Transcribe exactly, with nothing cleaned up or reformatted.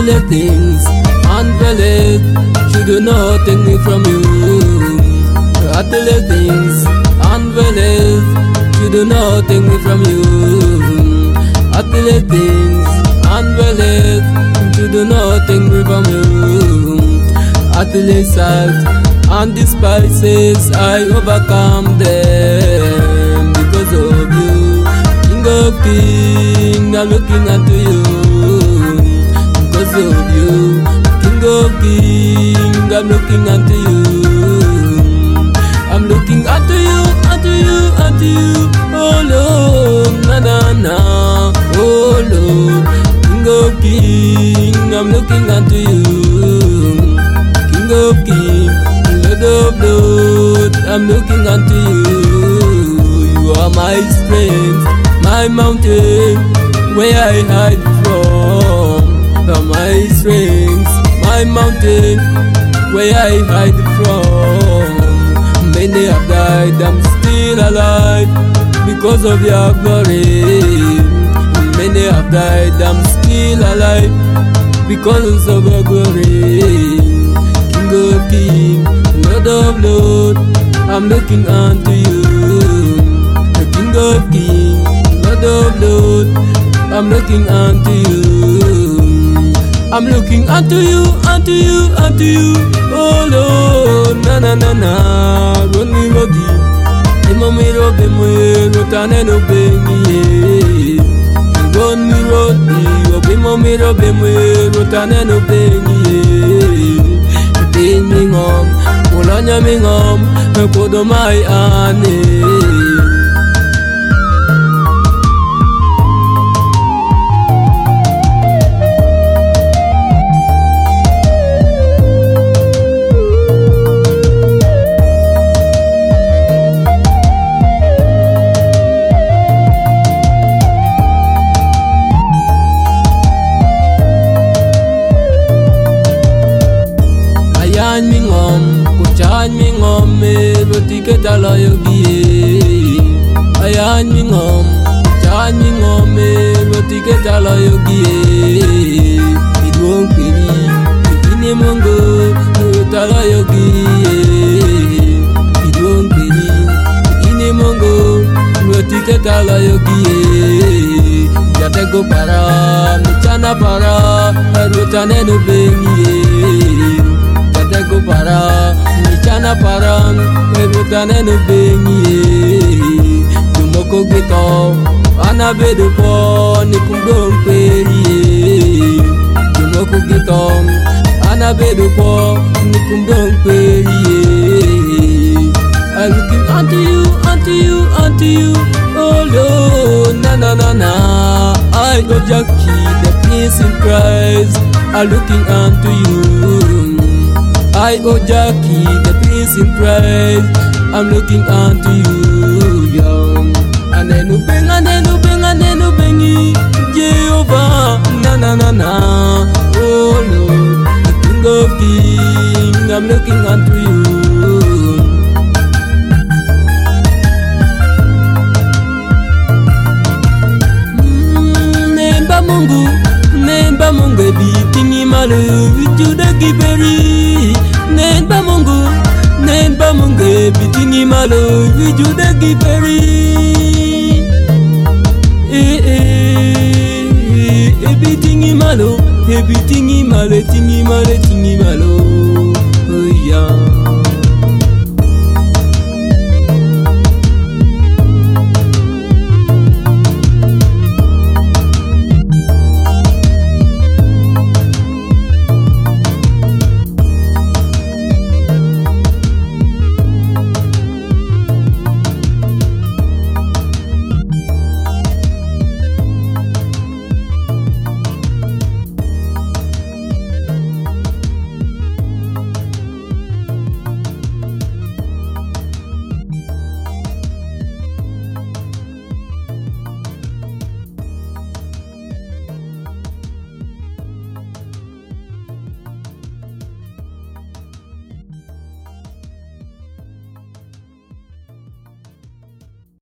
the things unveiled, you do not take me from you. At the things unveiled, you do not take me from you. At the things unveiled, you do not take me from you. At the sight and despises, I overcome them because of you. King of kings, I'm looking unto you because of you. King of kings, I'm looking unto you. I'm looking unto you, unto you, unto you. Oh Lord, na na na. Oh Lord, King of kings, I'm looking unto you. King of kings, Lord of lords, I'm looking unto you. You are my strength, my mountain, where I hide from. You are my strength, my mountain, where I hide from. Many have died, I'm still alive because of your glory. Many have died, I'm still alive because of your glory. King of kings, Lord of lords, I'm looking unto you. The King of kings, Lord of lords, I'm looking unto you. I'm looking unto you, unto you, unto you. Oh Lord, na na na na. Run me rodi, emo me robe me rotane no bengi. Run me rodi, obemo me robe me rotane no bengi. Ding me ngom, polanya me ngom, kodo mai ane. Ayan mi ngom, kuchan mi ngom, me roti ke talo yogi. Ayan mi ngom, kuchan mi ngom, me roti ke talo yogi. Idwong piri, ikini mongo, talo yogi. Idwong piri, ikini mongo, roti ke talo yogi. Jatego para, michana para, rotane no bengi. Go para, michana para, erutane no bengi. Tumoko gito, anabedo po, nikundong peri. Tumoko gito, anabedo po, nikundong peri. I'm looking unto you, unto you, unto you. Oh Lord, na na na na. I go Jackie, the Prince in Christ, I'm looking unto you. I, oh Jackie, the Prince in Christ, I'm looking unto you, young. And then you bring, and then you bring, and then you bring Jehovah, na na na na. Oh Lord, the King of kings, I'm looking unto you. Mm, Nemba Mungu, Nemba Mungu, bitingi malu, juda giberi. Nemba Mungu, Nemba Mungu, bitingi malo, vijuda giberi. Eh eh, eh bitingi malo, eh bitingi malo, tingi malo, tingi malo.